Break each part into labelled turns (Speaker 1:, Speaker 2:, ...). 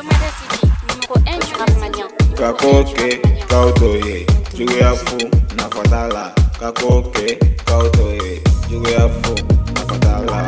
Speaker 1: numéro 1 du rap malien.
Speaker 2: Kakoke, kautoye, juguya fu, na fatala. Kakoke, kautoye, juguya fu, na fatala.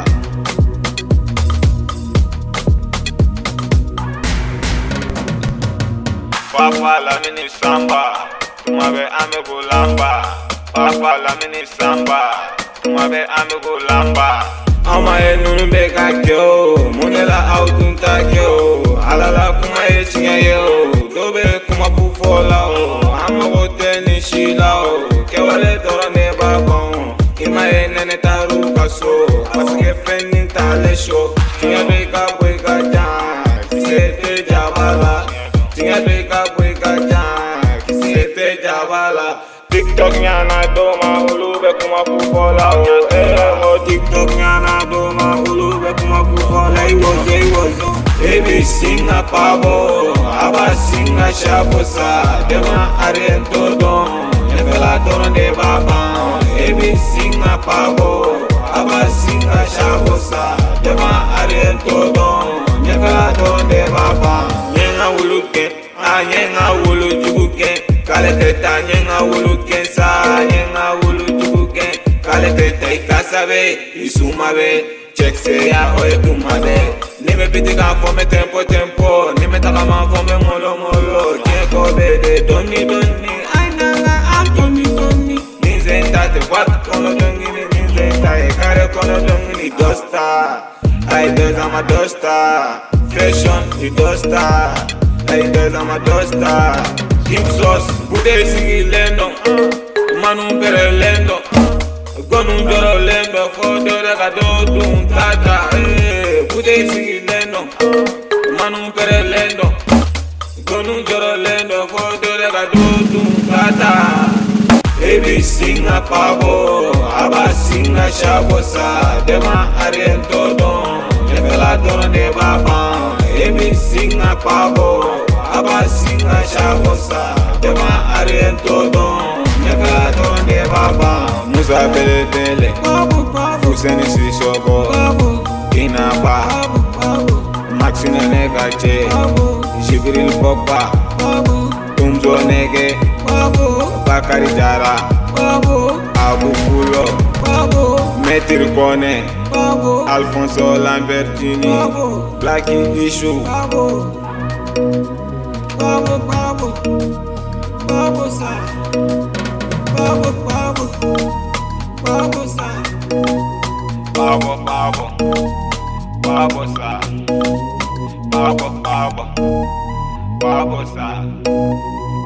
Speaker 2: Papa la mini samba, tumabe amigo lamba. Papa la mini samba, tumabe amigo lamba. Ama e nunu be ka kyo, munela autunta kyo. Alala kuma e chinga yo, dobe kuma pufola o. Ama gote ni shila o, kewale toro ne babon. Ima e nene taru kaso, paske fenin tale show. Chinga be ka boy ka jan, kisete jabala. Chinga be ka boy ka jan, kisete jabala. TikTok nyana doma ulube kuma pufola o. TikTok nyana doma ulube kuma pufola. Hey wozo, baby singa pabo, aba singa shabosa. Dema arento don, nefela dono de baba. Baby singa pabo, aba singa shabosa. Dema arento don, nefela dono de baba. Nyenga uluke, nyenga ulu jubuke. Kale teta nyenga ulu kensa, nyenga ulu jubuke. Kale teta ikasabe, isumabe. Check se ya oye tumabe. Nime pitika fome tempo. Nime takama fome molo. Tieko bede doni. Ainanga doni. Nize tate wat kono dongini. Nize tae kare kono dongini. Dosta, I does I'm a dosta. Fashion, the dosta. I does I'm a dosta. Hip sauce, bude sigi lendo, manu pere lendo, gonu joro lendo, fodo de kado dun tata. Bude sigi lendo, manu pere lendo, gonu joro lendo, fodo de kado dun tata. Baby singa pabo, aba singa shabosa, dema ariento don, nefela don de baba. Baby singa pabo. Aba singa shabosa, dema ariento don, nefela don de baba. Musa bele, fuseni si shobo, inaba, maxina negache, Jibril Pogba, Tumzo nege, Bakari Jara, Abu Fulo, Metir Kone, Alfonso Lambertini, Blackie Issue. Babo sa, babo sa.